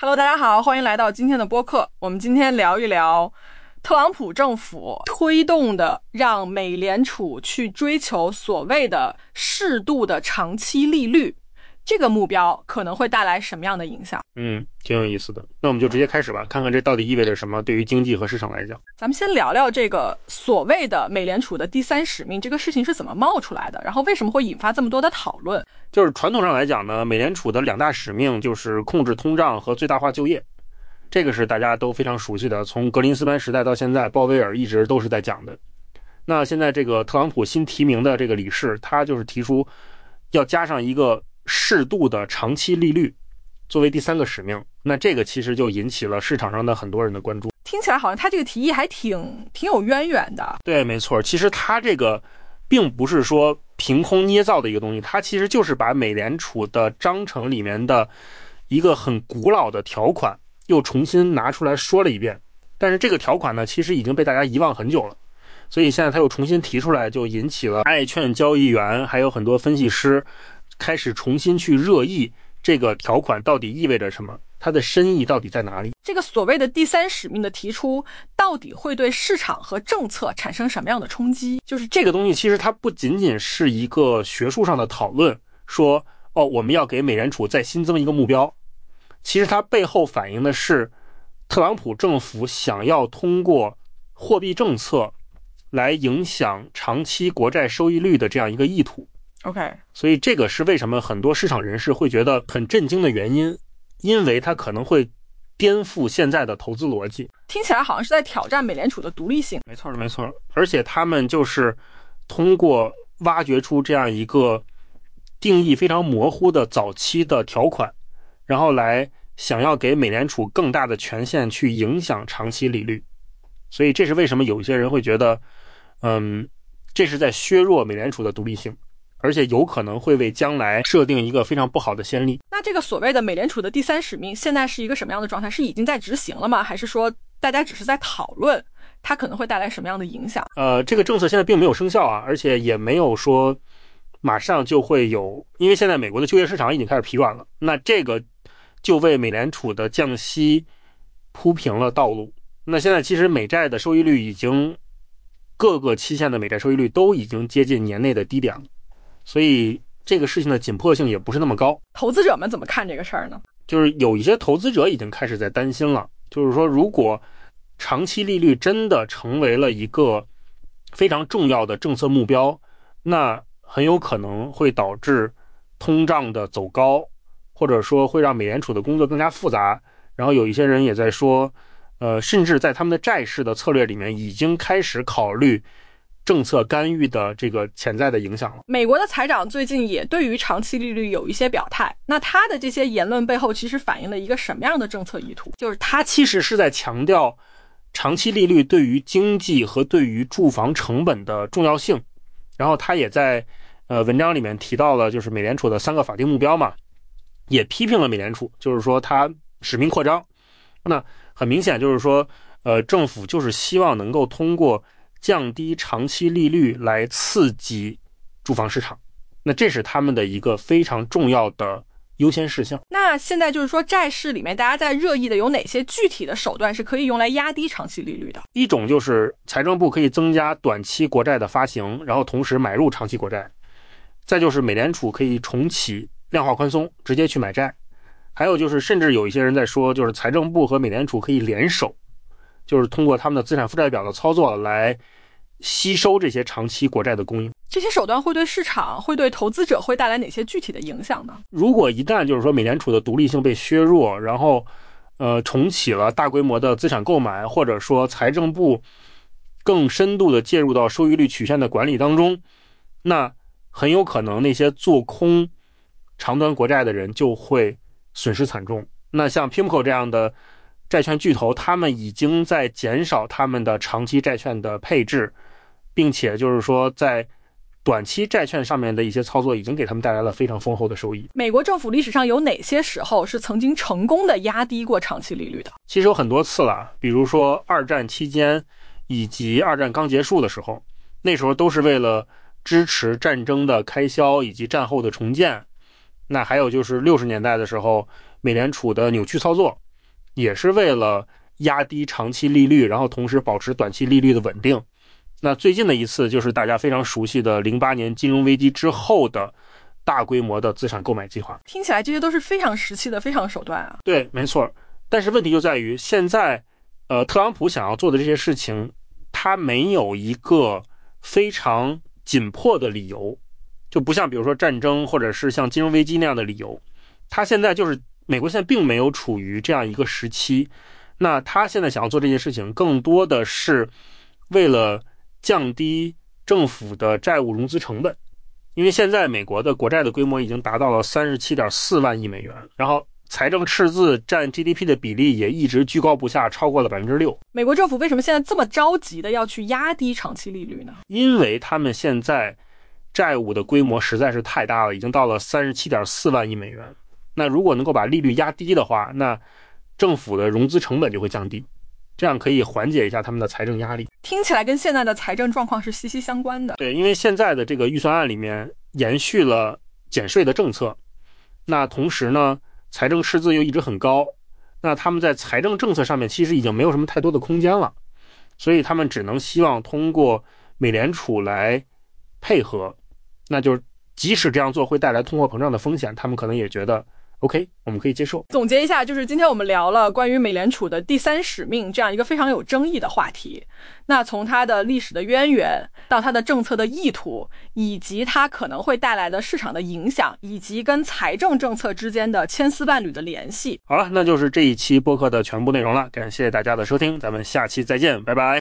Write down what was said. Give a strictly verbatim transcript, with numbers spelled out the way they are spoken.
Hello， 大家好，欢迎来到今天的播客。我们今天聊一聊特朗普政府推动的让美联储去追求所谓的适度的长期利率，这个目标可能会带来什么样的影响？ 嗯，挺有意思的。那我们就直接开始吧，看看这到底意味着什么对于经济和市场来讲。 咱们先聊聊这个所谓的美联储的第三使命，这个事情是怎么冒出来的，然后为什么会引发这么多的讨论。 就是传统上来讲呢，美联储的两大使命就是控制通胀和最大化就业，这个是大家都非常熟悉的，从格林斯潘时代到现在，鲍威尔一直都是在讲的。那现在这个特朗普新提名的这个理事，他就是提出要加上一个适度的长期利率作为第三个使命，那这个其实就引起了市场上的很多人的关注。 听起来好像他这个提议还挺挺有渊源的。 对，没错，其实他这个并不是说凭空捏造的一个东西，它其实就是把美联储的章程里面的一个很古老的条款又重新拿出来说了一遍。但是这个条款呢，其实已经被大家遗忘很久了，所以现在他又重新提出来，就引起了爱券交易员还有很多分析师开始重新去热议这个条款到底意味着什么，它的深意到底在哪里。 这个所谓的第三使命的提出到底会对市场和政策产生什么样的冲击？ 就是这个东西其实它不仅仅是一个学术上的讨论，说哦我们要给美联储再新增一个目标，其实它背后反映的是特朗普政府想要通过货币政策来影响长期国债收益率的这样一个意图。 OK， 所以这个是为什么很多市场人士会觉得很震惊的原因，因为它可能会颠覆现在的投资逻辑。 听起来好像是在挑战美联储的独立性。 没错没错，而且他们就是通过挖掘出这样一个定义非常模糊的早期的条款，然后来想要给美联储更大的权限去影响长期利率。所以这是为什么有一些人会觉得嗯，这是在削弱美联储的独立性，而且有可能会为将来设定一个非常不好的先例。 那这个所谓的美联储的第三使命现在是一个什么样的状态？是已经在执行了吗？还是说大家只是在讨论它可能会带来什么样的影响？ 呃，这个政策现在并没有生效啊，而且也没有说马上就会有，因为现在美国的就业市场已经开始疲软了，那这个就为美联储的降息铺平了道路。那现在其实美债的收益率已经各个期限的美债收益率都已经接近年内的低点了，所以这个事情的紧迫性也不是那么高。 投资者们怎么看这个事儿呢？ 就是有一些投资者已经开始在担心了，就是说如果长期利率真的成为了一个非常重要的政策目标，那很有可能会导致通胀的走高，或者说会让美联储的工作更加复杂。然后有一些人也在说呃，甚至在他们的债市的策略里面已经开始考虑政策干预的这个潜在的影响了。 美国的财长最近也对于长期利率有一些表态，那他的这些言论背后其实反映了一个什么样的政策意图？ 就是他其实是在强调长期利率对于经济和对于住房成本的重要性，然后他也在呃文章里面提到了就是美联储的三个法定目标嘛，也批评了美联储，就是说他使命扩张。那很明显就是说呃，政府就是希望能够通过降低长期利率来刺激住房市场，那这是他们的一个非常重要的优先事项。 那现在就是说债市里面大家在热议的有哪些具体的手段是可以用来压低长期利率的？ 一种就是财政部可以增加短期国债的发行，然后同时买入长期国债。再就是美联储可以重启量化宽松，直接去买债。还有就是甚至有一些人在说，就是财政部和美联储可以联手，就是通过他们的资产负债表的操作来吸收这些长期国债的供应。 这些手段会对市场会对投资者会带来哪些具体的影响呢？ 如果一旦就是说美联储的独立性被削弱，然后呃重启了大规模的资产购买，或者说财政部更深度的介入到收益率曲线的管理当中，那很有可能那些做空长端国债的人就会损失惨重。那像 P I M C O 这样的债券巨头，他们已经在减少他们的长期债券的配置，并且就是说在短期债券上面的一些操作已经给他们带来了非常丰厚的收益。 美国政府历史上有哪些时候是曾经成功的压低过长期利率的？ 其实有很多次了，比如说二战期间以及二战刚结束的时候，那时候都是为了支持战争的开销以及战后的重建。那还有就是六十年代的时候，美联储的扭曲操作， 也是为了压低长期利率，然后同时保持短期利率的稳定。那最近的一次就是大家非常熟悉的零八年金融危机之后的大规模的资产购买计划。 听起来这些都是非常时期的非常手段啊。 对，没错。但是问题就在于现在呃，特朗普想要做的这些事情，他没有一个非常紧迫的理由，就不像比如说战争或者是像金融危机那样的理由。他现在就是美国现在并没有处于这样一个时期，那他现在想要做这些事情更多的是为了降低政府的债务融资成本。因为现在美国的国债的规模已经达到了 三十七点四万亿美元，然后财政赤字占 G D P 的比例也一直居高不下，超过了 百分之六。 美国政府为什么现在这么着急的要去压低长期利率呢？ 因为他们现在债务的规模实在是太大了，已经到了 三十七点四万亿美元。那如果能够把利率压低的话，那政府的融资成本就会降低，这样可以缓解一下他们的财政压力。 听起来跟现在的财政状况是息息相关的。 对，因为现在的这个预算案里面延续了减税的政策，那同时呢财政赤字又一直很高，那他们在财政政策上面其实已经没有什么太多的空间了，所以他们只能希望通过美联储来配合。那就是即使这样做会带来通货膨胀的风险，他们可能也觉得 OK， 我们可以接受。 总结一下，就是今天我们聊了关于美联储的第三使命这样一个非常有争议的话题。那从它的历史的渊源到它的政策的意图，以及它可能会带来的市场的影响，以及跟财政政策之间的千丝万缕的联系。 好了，那就是这一期播客的全部内容了，感谢大家的收听，咱们下期再见，拜拜。